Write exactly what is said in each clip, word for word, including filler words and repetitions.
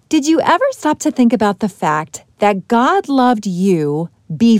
Did you ever stop to think about the fact that God loved you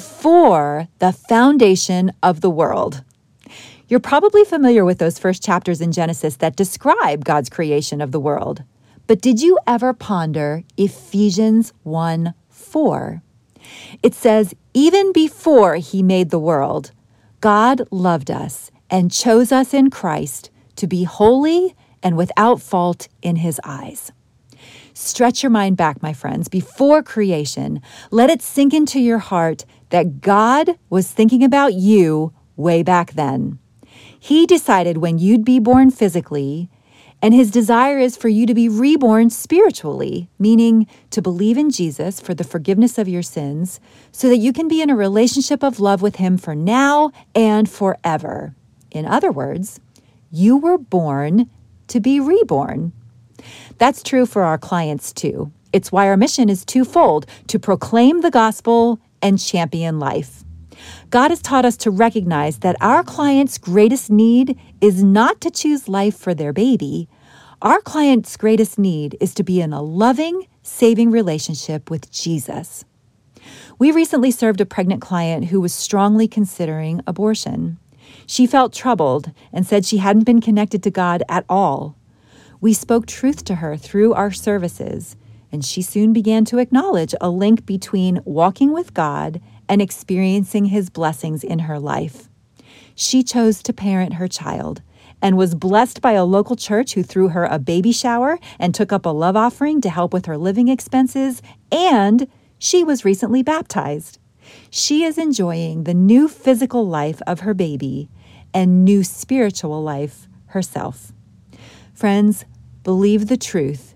before the foundation of the world? You're probably familiar with those first chapters in Genesis that describe God's creation of the world. But did you ever ponder Ephesians one four? It says, even before he made the world, God loved us and chose us in Christ to be holy and without fault in his eyes. Stretch your mind back, my friends, before creation. Let it sink into your heart that God was thinking about you way back then. He decided when you'd be born physically, and his desire is for you to be reborn spiritually, meaning to believe in Jesus for the forgiveness of your sins so that you can be in a relationship of love with him for now and forever. In other words, you were born to be reborn. That's true for our clients too. It's why our mission is twofold: to proclaim the gospel and champion life. God has taught us to recognize that our client's greatest need is not to choose life for their baby. Our client's greatest need is to be in a loving, saving relationship with Jesus. We recently served a pregnant client who was strongly considering abortion. She felt troubled and said she hadn't been connected to God at all. We spoke truth to her through our services, and she soon began to acknowledge a link between walking with God and experiencing his blessings in her life. She chose to parent her child and was blessed by a local church who threw her a baby shower and took up a love offering to help with her living expenses, and she was recently baptized. She is enjoying the new physical life of her baby and new spiritual life herself. Friends, believe the truth.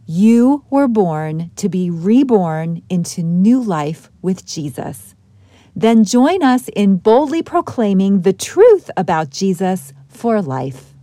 You were born to be reborn into new life with Jesus. Then join us in boldly proclaiming the truth about Jesus for life.